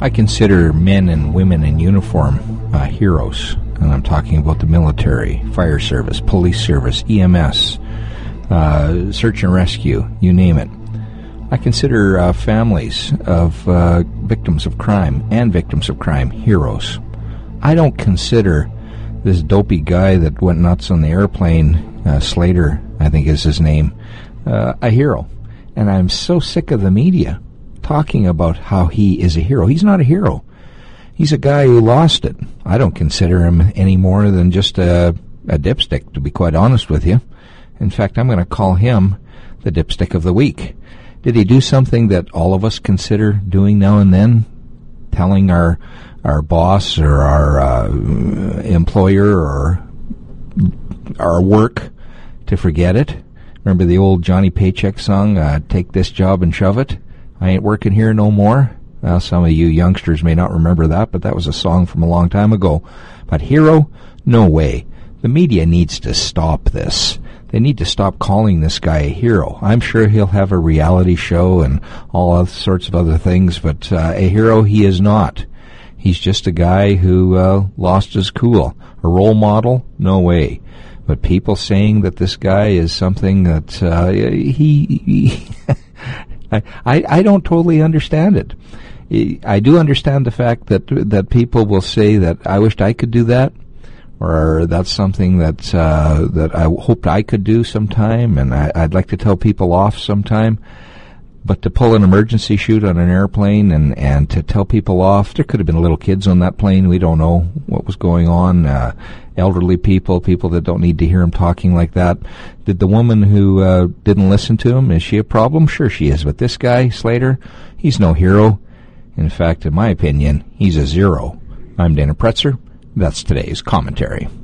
I consider men and women in uniform heroes, and I'm talking about the military, fire service, police service, EMS, search and rescue, you name it. I consider families of victims of crime and victims of crime heroes. I don't consider this dopey guy that went nuts on the airplane, Slater, I think is his name, a hero. And I'm so sick of the media talking about how he is a hero. He's not a hero. He's a guy who lost it. I don't consider him any more than just a dipstick, to be quite honest with you. In fact, I'm going to call him the dipstick of the week. Did he do something that all of us consider doing now and then? Telling our boss or our employer or our work to forget it? Remember the old Johnny Paycheck song, Take This Job and Shove It? I ain't working here no more. Well, some of you youngsters may not remember that, but that was a song from a long time ago. But hero? No way. The media needs to stop this. They need to stop calling this guy a hero. I'm sure he'll have a reality show and all other sorts of other things, but a hero he is not. He's just a guy who lost his cool. A role model? No way. But people saying that this guy is something that I don't totally understand it. I do understand the fact that people will say that I wished I could do that, or that's something that I hoped I could do sometime, and I'd like to tell people off sometime. But to pull an emergency chute on an airplane and to tell people off, there could have been little kids on that plane. We don't know what was going on. Elderly people that don't need to hear him talking like that. Did the woman who didn't listen to him, is she a problem? Sure she is. But this guy, Slater, he's no hero. In fact, in my opinion, he's a zero. I'm Dana Pretzer. That's today's commentary.